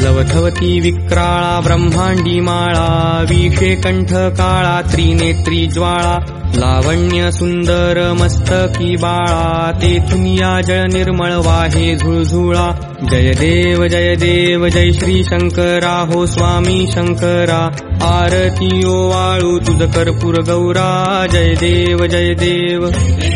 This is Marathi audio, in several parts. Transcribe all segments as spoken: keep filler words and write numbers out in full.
लवथवती विक्राळा ब्रह्मांडी माळा, विषे कंठ काळा त्रिनेत्री ज्वाळा, लावण्य सुंदर मस्तकी बाळा, तेथून या जळ निर्मळ वाहे झुळझुळा. जय देव जय देव जय श्री शंकरा हो स्वामी शंकरा, आरती ओवाळू तुझ कर्पूर गौरा. जय देव जय देव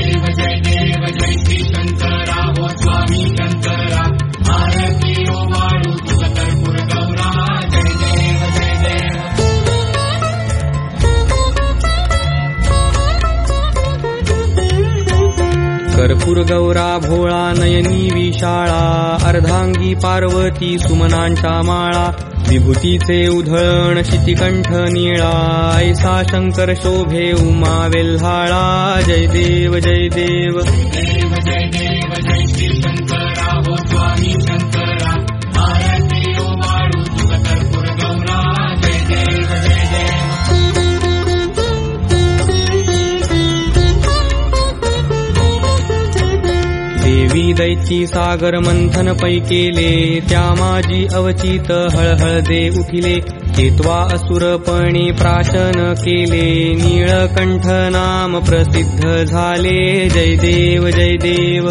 कर्पूर गौरा भोळा नयनी विशाळा, अर्धांगी पार्वती सुमनांच्या माळा, विभूतीचे उधळण शितिकंठ निळा, ऐसा शंकर शोभे उमा वेल्हाळा. जय देव जय देव देवी दैची सागर मंथन पै केले, त्या माझी अवचित हळहळ दे उठिले. केत्वा असुरपणे प्राशन केले, नीळकंठ नाम प्रसिद्ध झाले. जय देव जय देव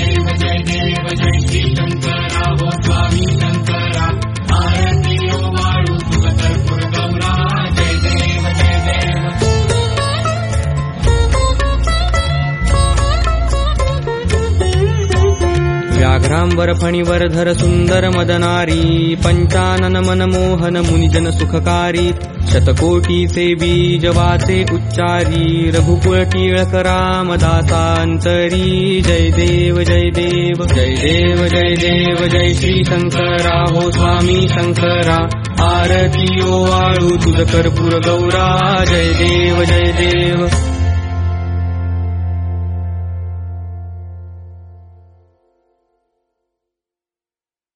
व्याघ्रांवर फणीवर सुंदर मदनारी, पंचानन मनमोहन मुनिजन सुखकारी. शतकोटीचे बीज वाचे उच्चारी, रघुकुळ टिळक रामदासांतरी. जय देव जय देव जय देव जय देव जय श्री शंकरा हो स्वामी शंकरा, आरती ओवाळू तुझ कर्पूर गौरा. जय देव जय देव